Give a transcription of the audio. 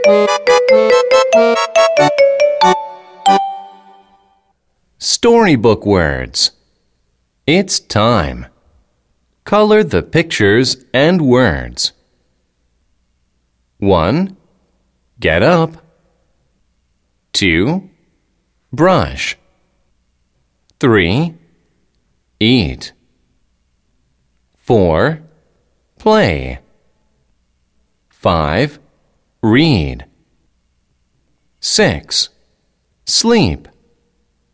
Storybook words. It's time. Color the pictures and words. 1. Get up. 2. Brush. 3. Eat. 4. Play. 5. Read. 6. Sleep.